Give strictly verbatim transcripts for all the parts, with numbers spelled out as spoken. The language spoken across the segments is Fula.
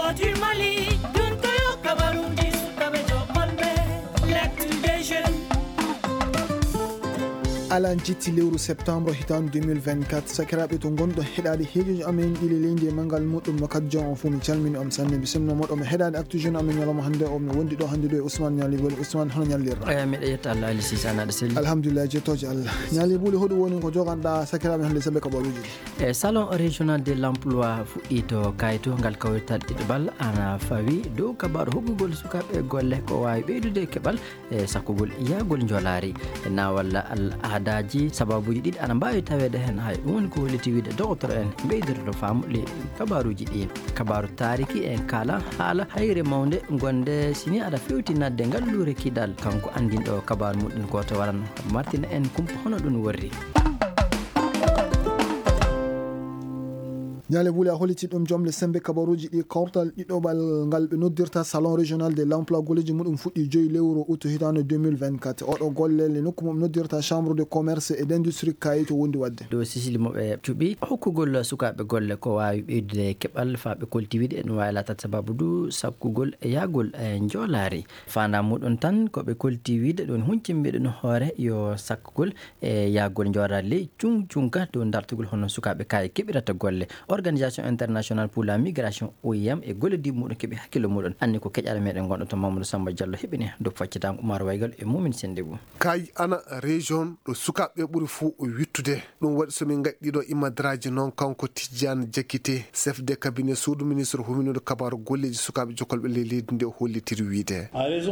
du Mali, Duntoyo Kabarundi Sukabe Jokolbe, l'activation. Alan jitti lewru septembre hitan deux mille vingt-quatre sakiraɓe to gonɗo heɗade heejoji amen ɗiɗi leydi e mangal muɗum makkat jon on fuu mi calmini on sanne bisimno moɗo mi heɗade actu jeune amen ñalawma hannde o mi wondi ɗo hannde ɗo e Ousmane Ñali Boli. Ousmane hono ñallirɗa? eyi miɗa yetta Allah Ali Cissé anaɗa selli alhamdulillah jettoje Allah. Ñali Boli hoɗum woni ko joganɗa sakiraɓe hannde sembe kabaruji ɗi? e salon régional de l' emploi fuɗɗi to kayito ngal kawrital ɗiɗoɓal ana fawi dow kabaru hokkugol sukaɓe golle ko wawi ɓeydude keɓal e sakkugol iyagol jolari na walla aadaji sababuji ɗiɗi ana mbawi tawede hen hay ɗum woni ko holliti wiide docteur en ɓeydototo famɗe kabaruji ɗi. kabaru tariki en kala haala hayre mawde gonde sini aɗa fewtinadde ngallure kidal kanko andinɗo kabaru muɗum goto waran martina en kumpa hono ɗum worri. Ñale Buli a holliti ɗum jomle sembe kabaruji ɗi kawtal ɗiɗoɓal ngal ɓe noddirta salon régional de l' emploi golleji muɗum fuɗɗi joyi lewru août hitande deux mille vingt-quatre oɗo gollele nokku mum noddirta chambre de commerce et d' industrie kayi to wondi wadde dow sisili moɓe cuuɓi hokkugol sukaɓe golle ko wawi ɓeydude keɓal faɓe koltiwiɗe en wawi latat sababu du sakkugol e yagol e joolari fanda muɗum tan koɓe koltiwiɗe ɗon huncimɓeɗen hoore yo sakkugol e yagol joolari ley cung cunka dow dartugol hono sukaɓe kayi keɓirata golle. Organisation internationale pour la migration O I M e gollediɓe muɗum keeɓi hakkille muɗum anni ko keƴal meɗen gonɗo to Mamadou Samba Diallo heɓini dow faccitango Oumar Waygal e Momin Sendebou. kayi ana région ɗo sukaɓeɓe ɓuuri fuu wittude ɗum waɗi somin gaɗɗiɗo imadraji noon kanko Tidiane Diakité chef de cabinet suudu ministre huminude kabaru golleji sukaɓe jokolɓe ley leydi nde hollitiri wiide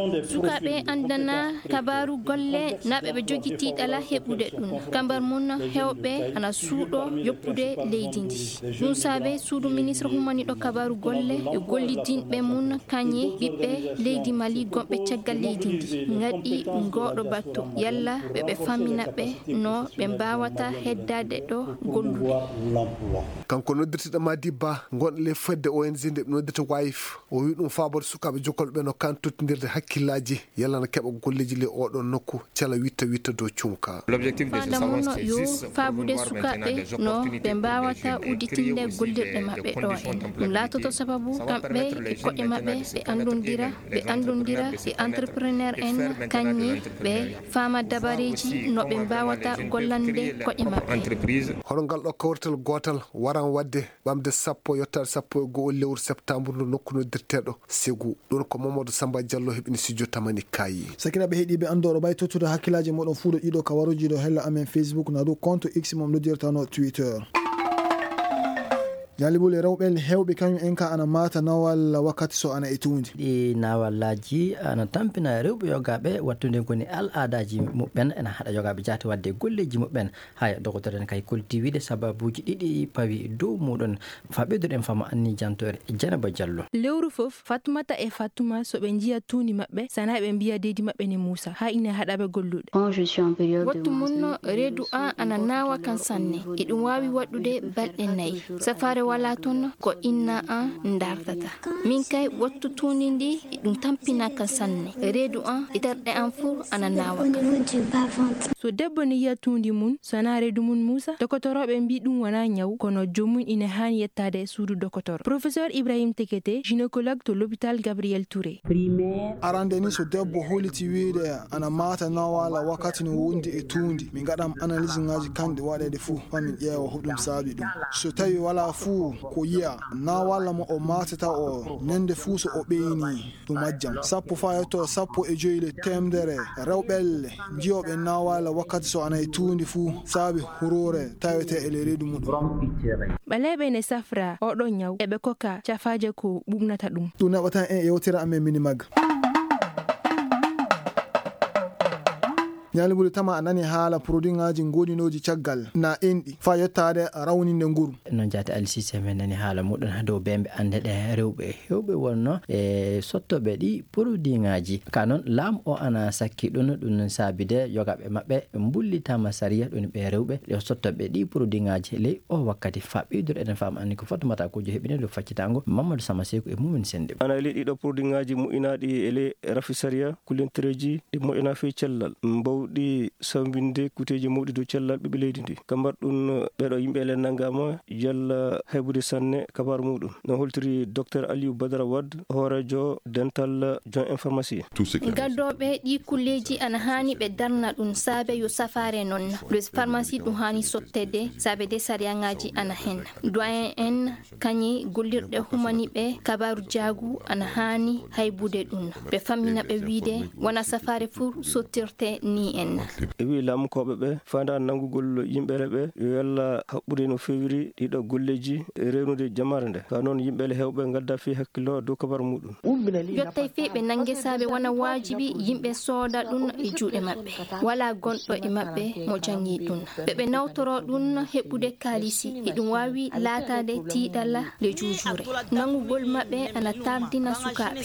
sukaɓe andana kabaru golle naɓe ɓe jogui tiɗala heɓude ɗum kambar mum hewɓe ana suuɗo yoppude leydi ndi ɗum saabe suudu ministre humaniɗo kabaru golle e gollidinɓe mum kañe ɓiɓɓe leydi Mali gonɓe caggal leydi ndi gaɗi goɗo battu yalla ɓeɓe famminaɓe no ɓe mbawata heddade ɗo gollude. kanko noddirtiɗo Madi Ba gonɗo le fedde O N G nde ɓe noddirta wayif o wi ɗum fabode sukaɓe jokolɓe no kan tottidirde hakkillaji yalla no keɓa golleji le oɗon nokku cala witta witta dow cunka. fanda munno yo fabude sukaɓe no ɓe mbawata udditinde gollirɗe maɓɓe ɗo en ɗum latoto sababu kamɓe e koƴe maɓɓe ɓe andodira ɓe andodira e entrepreneur en kañƴe ɓe fama dabareji no ɓe mbawata gollande koƴe maɓɓe. hono ngal ɗo kawrital gotal waran wadde ɓamde sappo yettade sappo e goho lewru septembre nde nokku noddirteɗo Ségou ɗon ko Mamadou Samba Diallo heɓini studio tamani kayi. sakiraɓe heeɗiɓe andoɗo ɓay tottude hakkillaji moɗon fuu ɗo ɗiɗo kabaruji ɗo hella amen Facebook na dow compte X mom noddirtano Twitter. Ñali Buli rewɓe hewɓe kañum en ka ana mata nawal wakkati so ana e tundi ɗi nawallaji ana tampina rewɓe yogaɓe wattude koni al adaji muɓɓen ena haɗa yogaɓe jati wadde golleji muɓɓen hay docteur en kay koltiwiɗe sababuji ɗiɗi pawi dow muɗon fa ɓeydoɗen fama anni jantore e Dieynaba Diallo. lewru fof Fatoumata e Fatouma soɓe jiya tundi maɓɓe sana ɓe mbiya deydi maɓɓe ne Moussa ha ina haɗaɓe golluɗe. wattu munno reedu an ana nawa kan sanne e ɗum wawi waɗude balɗe nayyi safare wala toon ko inna an dartata min kay wattu tundi ndi ɗum tampina kan sanne reedu an e terɗe an fuu ana nawa. so debbo ne yiya tundi mum sana reedu mum Moussa dokotoroɓe mbi ɗum wona ñaw kono jomum ina hani yettade e suudu dokotoro. Professeur Ibrahim Tekete gynécologue to l'hôpital Gabriel Touré. arande ni so debbo holliti wiide ana mata nawala wakkati no wondi e tundi min gaɗam analyse ngaji kanɗe waɗede fuu famin ƴeewa hoɗum saabi ɗum so tawi wala fuu ko yiya na walla mo o matata o nende fuu so o ɓeyni ɗum majjam sappo fa yetto sappo e joyi temdere rewɓelle jiyoɓe na walla wakkati so ana e tundi fuu saabi hurore tawete e le reedu muɗum. ɓaleɓe ne safra oɗo ñaw eɓe koka cafaje ko ɓuɓnata ɗum. ɗum neɓatan en yewtira amen mini magga. Ñali Buli tama a nani haala produit ngaji godinoji caggal na enɗi fa yettade rawninde nguru non jati Ali Cissé men nani haala muɗum dow bemɓe ande ɗe rewɓe hewɓe wonno e sottoɓe ɗi produit ngaji ka noon laamu o ana sakki ɗum ɗum saabide yogaɓe maɓɓe ɓe bullitama sariya ɗum ɓe rewɓe ɗe sottoɓe ɗi produit ngaji ley o wakkati fa ɓeydoɗo eɗen fama anni ko Fatoumata Kojo heɓine dow faccitango Mamadou Sama Sekou e Momin Sendebou. ana ley ɗiɗo produit ngaji moƴƴinaɗi e ley rafi sariya kulintereji ɗi moƴƴina fe cellal mbaw kewɗi sambinde kuteji mawɗi dow cellal ɓiɓɓe leydi ndi kambar ɗum ɓeɗo yimɓe ele nangama yalla heɓude sanne kabaru muɗum no holtiri docteur Aliou Badara Wade hoorejo dental John Pharmacie. gaddoɓe ɗi kulleji ana hani ɓe darna ɗum saabe yo safare noon le pharmacie ɗum hani sottede saabe de sariyangaji ana hen doyen en kañi gollirɗe humani ɓe kabaru jaagu ana hani haybude ɗum ɓe fammina ɓe wiide wona safare fuu sottirte ni en e wi laamukoɓe ɓe fanda nangugol yimɓele ɓe yo yalla haɓɓude no fewiri ɗiɗo golleji e rewnude jamare nde ka noon yimɓele hewɓe gadda fi hakkilo dow kabaru muɗum yottay fe ɓe nangue saabe wona wajibi yimɓe sooda ɗum e juuɗe maɓɓe wala gonɗo e maɓɓe mo jangi ɗum ɓeɓe nawtoro ɗum heɓɓude kalisi e ɗum wawi laatade tiiɗalla le juujure nangugol maɓɓe ana tardina sukaɓe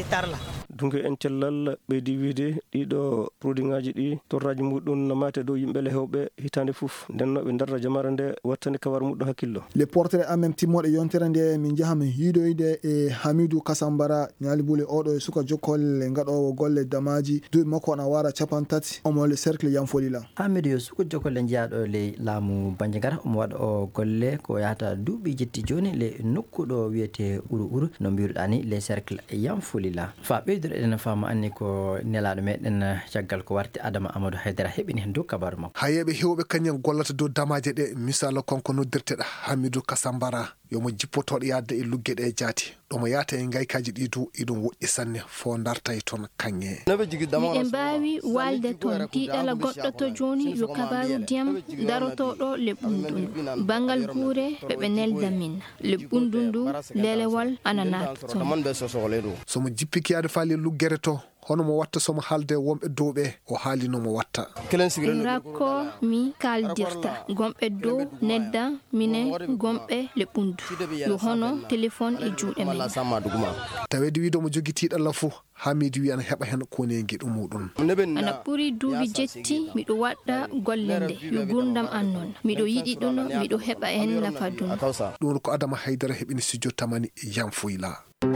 donc en cellal ɓeydi wiide ɗiɗo produit ngaji ɗi torraji muɗum no mate dow yimɓele hewɓe hitande fof ndenno ɓe darra jamare nde wattani kabaru muɗum hakkillo le portrait en même timmoɗe yontere nde min jahami hiidoyde e Hamidou Kasambara ñalibule oɗo e suka jokkolle gaɗowo golle damaji duuɓi makko ana wara capan tati omo le cercle Yamfolila. Hamidou yo suka jokkolle jeyaɗo le laamu Bandiagara omo waɗa o golle ko yahata duuɓi jetti joni le nokkuɗo wiyete uru uru no mbiruɗa ni le cercle Yamfolila fa ɓeydo enen fama anni ko nelaɗo meɗen caggal ko warti Adama Amadou Haydara heɓini hen dow kabaru makko hayeɓe hewɓe kañum gollata dow damaje ɗe misala konko noddirteɗa Hamidou Kasambara yomo jippotoɗo yadde e lugge ɗe jaati ɗomo yata e gaykaji ɗi du iɗum woɗɗi sanne fo darta e toon kañe miɗen mbawi walde toon tiiɗala goɗɗo to joni yo kabaru ndiyam darotoɗo le ɓundundu bangal guure ɓeɓe nelda min le ɓundundu lelewol ana naata toon somo jippiki yade faali luggere to hono mo watta somo haalde wonɓe dow ɓe o haali no mo watta rakko mi kaldirta gomɓe dow nedda mine gomɓe le ɓundu yo hono téléphone e juuɗe men tawede wiido mo jogui tiiɗalla fou Hamidou wi ana heɓa hen kone gueɗu muɗum ana ɓuuri duuɓi jetti miɗo waɗɗa golle nde yo gurdam an noon miɗo yiɗi ɗum miɗo heɓa hen nafa ɗum ɗum ko Adama Haydara heɓini studio tamani Yamfoyla.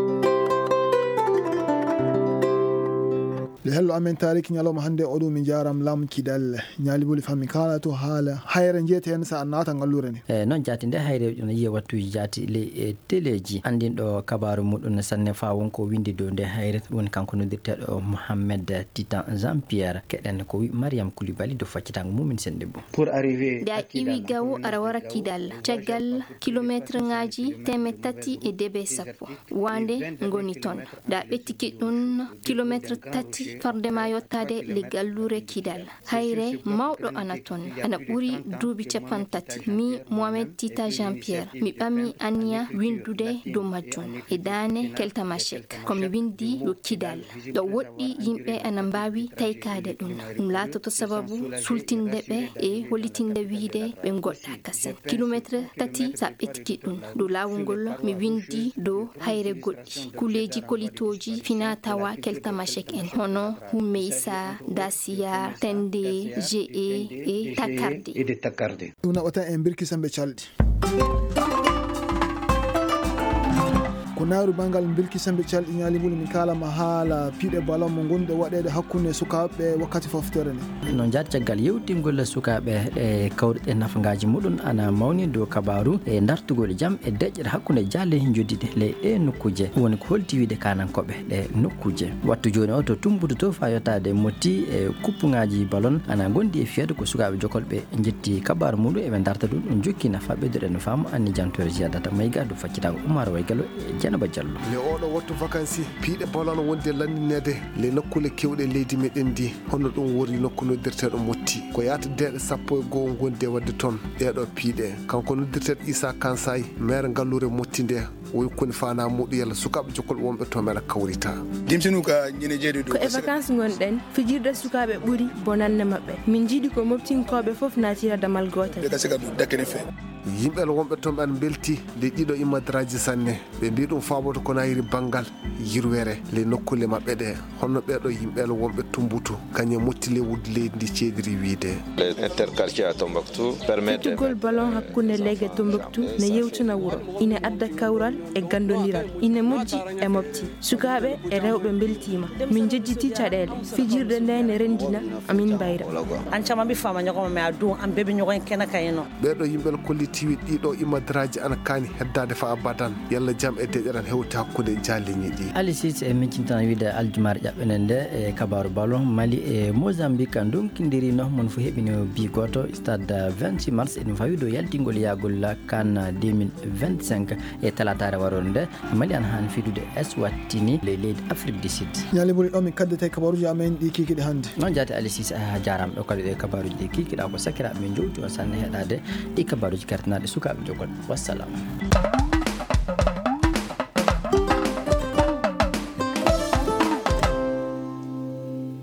le hello amen tariki ñalawma hande o ɗum min jaram lam kidal ñalibuli fammi kala to haala hayre jeete hen sa naata ngallure ni e noon jaati nde hayre no yiya wattuji jaati le e téléji andinɗo kabaru muɗum sanne fa wonko windi dow nde hayre woni kanko noddirteɗo Mohamed Titan Jean Pierre keɗen ko wi Mariam Koulibaly do faccitango mumin sen debbo pour arriver da iwi gawo ara wara kidal caggal kilométre ngaji temed tati e debe sappo wande ngoni ton da ɓettiki ɗum kilométre tati fardema yottade le gallure kidal hayre mawɗo ana ton ana ɓuri duuɓi capan tati mi Mohamed Tita Jean Pierre mi ɓami aniya windude dow majjum e dane keltamashek komi windi yo kidal ɗo woɗɗi yimɓe ana mbawi taykade ɗum ɗum latoto sababu sultinde ɓe e hollitinde wiide ɓe goɗɗa kasen kilométre tati sa ɓettiki ɗum dow lawol ngol mi windi dow hayre goɗɗi kuleji kolitoji fina tawa keltamashek en hono Humeisa, Dacia, Tende, G E et Takarde. Ɗum naɓata en birkisamɓe calɗi ko naaru bangal bilkisamɓe calɗi ñalimol min kalama haala piiɗe ballon mo gonɗe waɗede hakkude sukaɓe wakkati foftere ni no jaati caggal yewtingol sukaɓe e kawɗe nafagaji muɗum ana mawni dow kabaru e dartugol jaam e deƴƴere hakkude jaale joddiɗe le ɗe nokkuje woni ko holti wiide kanankoɓe ɗe nokkuje wattu joni o to tumbude to fa yettade motti e kuppugaji ballon ana gondi e fiyade ko sukaɓe jokolɓe jetti kabaru muɗum eɓe darta ɗum ɗum jokki nafa ɓeyduɗe no faamu anni jantore jiyadata mayga do faccitago Oumar Waygalo e Dieynaba Diallo le oɗo wattu vacances piiɗe ballon wonde landinede le nokkule kewɗe leydi meɗen ndi hono ɗum wori nokku noddirteɗo motti ko yata deɗe sappo e goho gonde wadde toon ɗeɗo piiɗe kanko noddirteɗo Issa Kansay maire ngallure motti nde woy koni fana muɗu yalla sukaɓe jokkolɓe wonɓe to mbeɗa kawrita dimtinu ka ñine jeeɗi ɗo ko e vacances gonɗen fijirde sukaɓe ɓuuri bonande mabɓe min jiiɗi ko moftinkoɓe foof natira damal gotel ɓe kasika ɗum dakkene fe yimɓe wonɓe toon ɓe an belti le ɗiɗo immadiraji sanne ɓe mbi ɗum famoto ko nayiri banggal yirwere le nokkule maɓɓe ɗe honno ɓeɗo yimɓe wonɓe tumbutu kañum motti lewude leydi ndi ceediri wiide interquartier à Tombouctou permet tugol ballon hakkunde legge Tombouctou ne yewtuna wuro ina adda kawral e gandodiral ina mujji e mofti sukaɓe e rewɓe beltima min jejjiti caɗele fijirde nde ne rendina amin bayra an cama mbi fama ñogoma mi a du an beɓe ñogoen kena kayno ɓeɗo yimɓel kollitiwi ɗiɗo imadiraji ana kani heddade fa abadan yalla jam e deƴeran hewti hakkude jaliñi ɗi ali sis e mincintan wiide aljumare ƴaɓɓene nde e kabaru ballon mali e mozambique donkidiri no mon fo heɓini bi goto stade vingt-six mars eɗum fawi dow yaltingol yagol kan deux mille vingt-cinq e talatare waron nde mali an han fidude eswatini le leydi afrique du sud ñali ɓuri ɗo min kaddete kabaruji amen ɗi kikiɗe hannde noon jaati ali sis a jarama ɗo kadi ɗe kabaruji ɗi kikiɗa ko sakiraɓe min jowti on sanne heɗade ɗi kabaruji kertanaɗe sukaɓe jogol wassalamu